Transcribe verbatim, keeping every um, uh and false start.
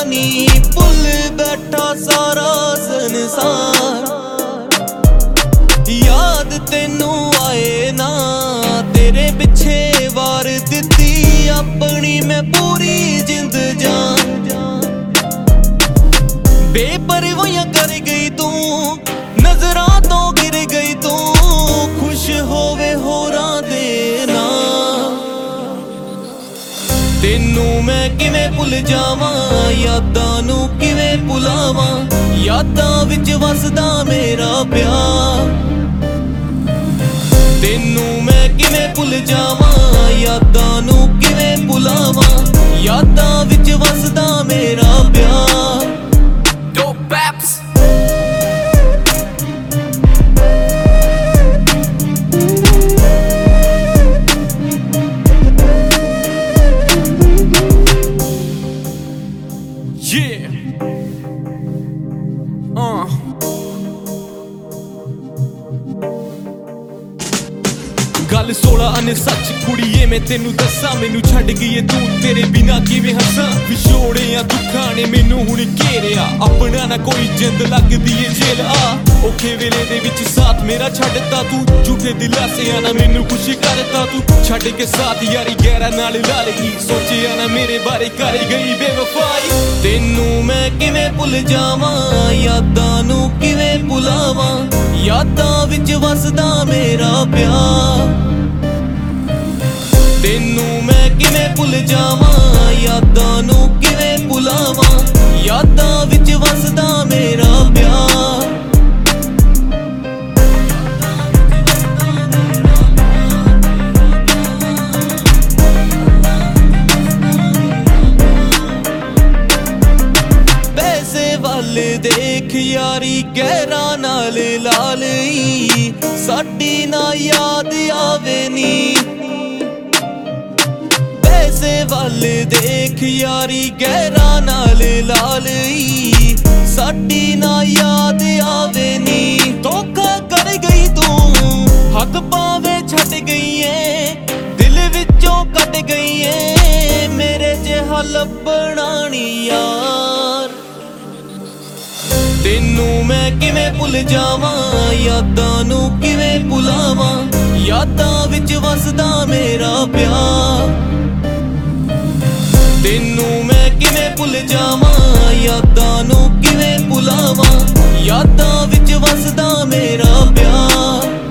नी भुल बैठा सारा संसार। याद तेनू आए ना तेरे पिछे वार दिती अपनी मैं पूरी जिंद जान। बेपरवाहियां कर गई तू नजरां तो गिर गई तू खुश होवे होरां दे नाल। तेनू मैं किवें भुल जावां यादां नू किवें भुलावां यादां विच वसदा मेरा प्यार। तेनू मैं किवें भुल जावां यादां नू किवें भुलावां यादां विच वसदा मेरा प्यार। Dope Paps Yeah uh गल सोलह अने सच कुड़िए मैं तेनू दसा मैनू छड्ड गई तू तेरे बिना किवें हसां। विछोड़ियां दुखां ने मैनू हुण घेरिया अपना ना कोई जिंद लगदी ए जेल आ। औखे वेले दे विच साथ मेरा छड्डता तू झूठे दिलासियां ना मैनू खुश करता तू। छड्ड के साथ यारी गैरा नाल ला लई सोचिया ना मेरे बारे कर गई बेवफाई। तेनू मैं किवें भुल जावां यादां नू किवें भुलावां यादां विच वसदा मेरा प्यार। तेनू मैं किवें भुल जावां यादां नू किवें भुलावां यादां विच वसदा मेरा प्यार। पैसे वल देख यारी गैरा नाल ला लई साडी ना याद आवे नी। पैसे वल देख यारी गैरा नाल ला लई साडी ना याद आवे नी। धोखा कर गई तू हक पावे छड्ड गई है दिल विचों कट गई है मेरे जिहा लभना नी यार। तेनू मैं किवें भुल जावां यादां नू किवें भुलावां यादां विच वसदा मेरा प्यार। तेनू मैं किवें भुल जावां यादां नू किवें भुलावां यादां विच वसदा मेरा प्यार।